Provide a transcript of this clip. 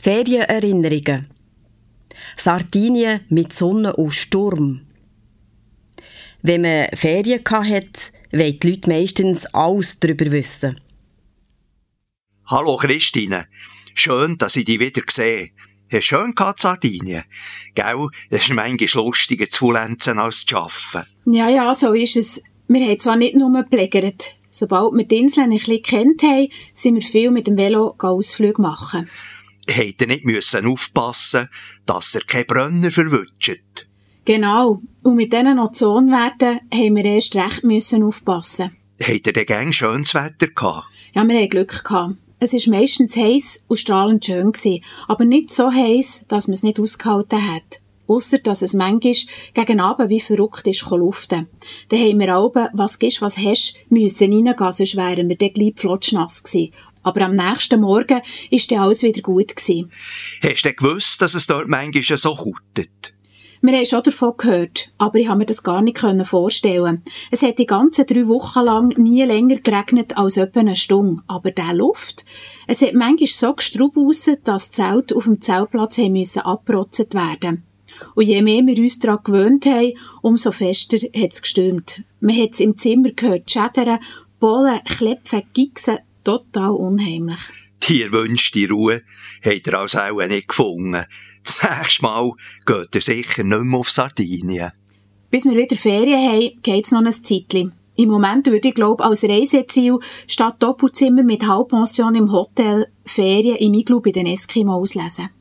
Ferienerinnerungen. Sardinien mit Sonne und Sturm. Wenn man Ferien hatte, wollen die Leute meistens alles darüber wissen. Hallo Christine, schön, dass ich dich wieder sehe. Hast du schön gehabt, Sardinien? Gell, es ist manchmal lustiger zu lenzen als zu arbeiten. Ja, so ist es. Wir haben zwar nicht nur geplägert. Sobald wir die Inseln ein bisschen kennt haben, sind wir viel mit dem Velo Ausflüge machen. Habt ihr nicht müssen aufpassen, dass ihr keine Brenner verwutscht? Genau. Und mit diesen Ozonwerten haben wir erst recht müssen aufpassen. Habt ihr denn gern schönes Wetter gehabt? Ja, wir hatten Glück gehabt. Es war meistens heiß und strahlend schön gewesen, aber nicht so heiß, dass man es nicht ausgehalten hat. Ausser, dass es manchmal gegen Abend wie verrückt ist, luften. Dann haben wir alle, was gibst, was hast, müssen reingehen, sonst wären wir dann gleich flotschnass gewesen. Aber am nächsten Morgen war dann alles wieder gut gewesen. Hast du denn gewusst, dass es dort manchmal so kutet? Wir haben schon davon gehört, aber ich konnte mir das gar nicht vorstellen. Es hat die ganzen 3 Wochen lang nie länger geregnet als etwa eine Stunde. Aber der Luft, es hat manchmal so gestrubauset, dass die Zelte auf dem Zeltplatz abgerotzt werden. Und je mehr wir uns daran gewöhnt haben, umso fester hat es gestürmt. Man hat es im Zimmer gehört, schädern, bohlen, klepfen, gixen, total unheimlich. Die erwünschte Ruhe habt ihr also auch nicht gefunden. Das nächste Mal geht ihr sicher nicht mehr auf Sardinien. Bis wir wieder Ferien haben, geht es noch ein Zeitchen. Im Moment würde ich, als Reiseziel statt Doppelzimmer mit Halbpension im Hotel Ferien im Iglu bei den Eskimos auslesen.